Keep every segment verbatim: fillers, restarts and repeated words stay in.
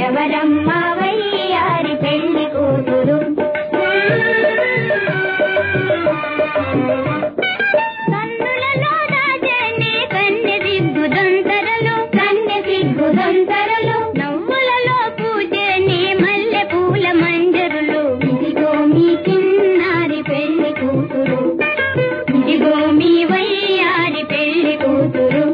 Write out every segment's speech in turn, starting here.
ఎవరమ్మ వయ్యారి పెళ్లి కూతురు కన్నులలో రాజనే కన్నె సిగ్గుదొంతరలు కన్నె సిగ్గుదొంతరలు నవ్వులలో పూజని మల్లె పూల మంజరులు ఇదిగో మీ చిన్నారి పెళ్లి కూతురు ఇదిగో మీ వయ్యారి పెళ్లి కూతురు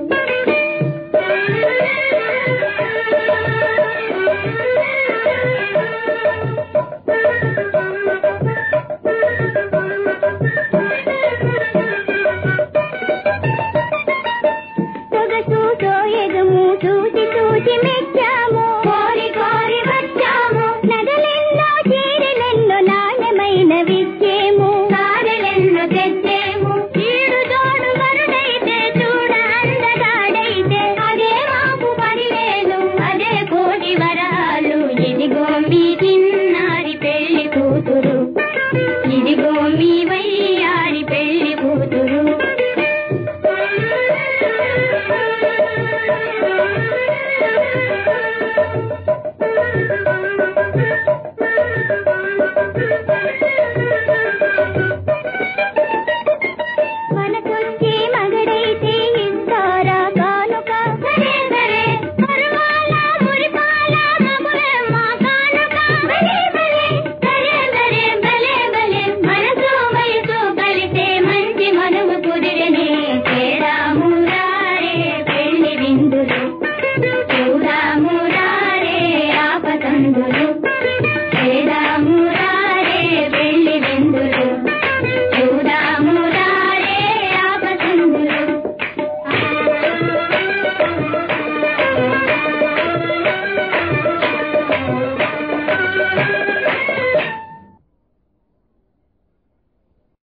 చూసి చూసి మెచ్చాము కోరి కోరి వచ్చాము నగలెన్నో చీరలెన్నో నాణ్యమైన విచ్చేము కారెలెన్నో తెచ్చేము ఈడు తోడు వరుడైతే చూడ అందగాడైతే అదే మాకు పదివేలు అదే కోటి వర